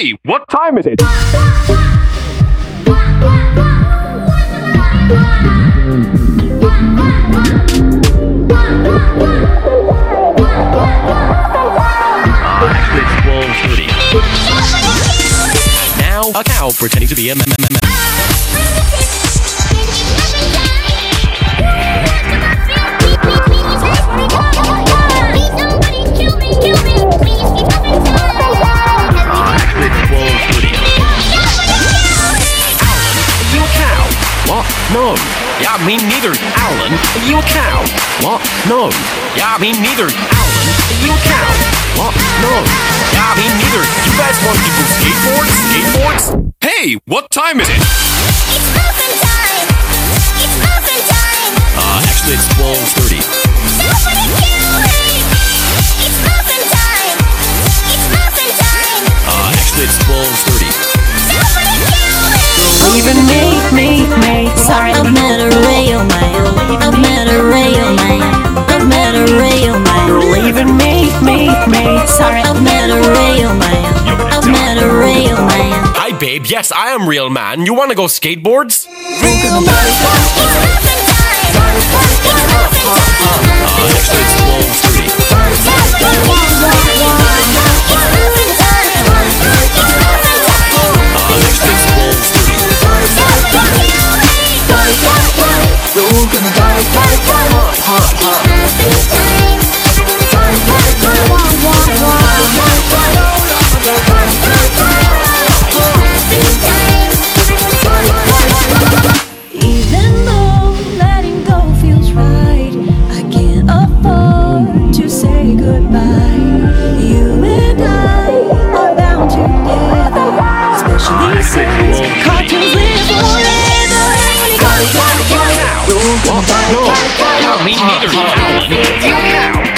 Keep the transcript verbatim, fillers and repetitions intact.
Hey, what time is it? Actually, it's twelve thirty. Now, a cow pretending to be a m- m- m- No. Yeah, me neither, Alan. Are you a cow? What? No. Yeah, me neither, Alan. Are you a cow? What? No. Yeah, me neither. You guys want to go skateboards? Skateboards? Hey, what time is it? It's muffin time! It's muffin time! Uh, actually, it's twelve thirty. Somebody kill him! It's muffin time! It's muffin time! Uh, actually, it's twelve thirty. Somebody kill him! Even me, me, me. Sorry, I've met a real man. I've met a real man. I've met a real man. You're leaving me, me, me. Sorry, I've met a real man. I've met a real man. Hi, babe. Yes, I am real man. You want to go skateboards? Real man! It's muffin time! It's muffin time! Uh, actually, it's twelve thirty. Somebody kill him! It's muffin time! It's muffin time! Uh, actually, it's twelve thirty. Even though letting go feels right, I can't afford to say goodbye. You and I are bound together, especially since cartoons live forever. What? No. Yeah, me neither, Alan. You cow.